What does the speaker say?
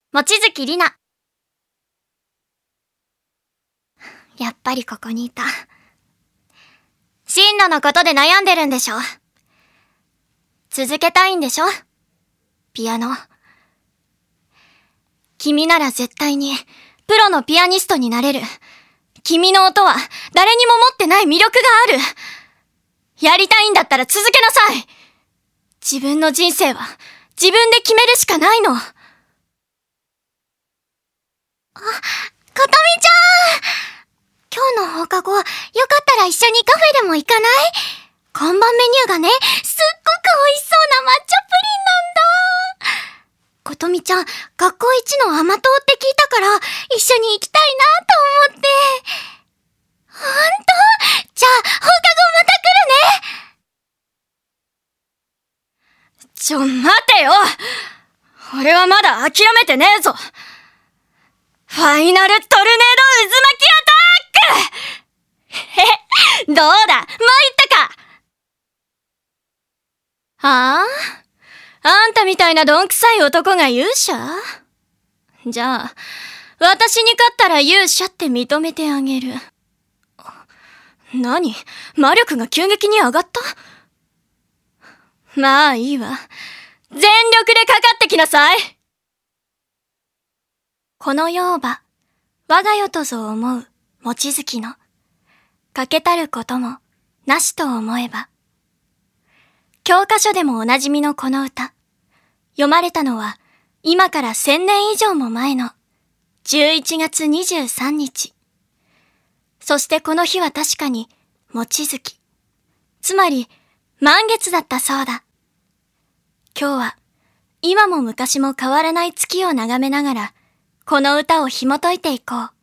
望月里奈。やっぱりここにいた。進路のことで悩んでるんでしょ。続けたいんでしょ、ピアノ。君なら絶対にプロのピアニストになれる。君の音は誰にも持ってない魅力がある。やりたいんだったら続けなさい。自分の人生は自分で決めるしかないの。ことみちゃん、今日の放課後、よかったら一緒にカフェでも行かない？看板メニューがね、すっごく美味しそうな抹茶プリンなんだ。ことみちゃん、学校一の甘党って聞いたから、一緒に行きたいなと思って。ほんと？じゃあ、放課後また来るね。待てよ！俺はまだ諦めてねえぞ。ファイナルトルネード渦巻きアタック！どうだ、参ったか？はあ？あんたみたいなどんくさい男が勇者？じゃあ、私に勝ったら勇者って認めてあげる。何？魔力が急激に上がった？まあいいわ。全力でかかってきなさい。この世をば、我が世とぞ思う望月の、かけたることもなしと思えば。教科書でもおなじみのこの歌、読まれたのは今から1000年以上も前の11月23日。そしてこの日は確かに望月、つまり満月だったそうだ。今日は今も昔も変わらない月を眺めながらこの歌を紐解いていこう。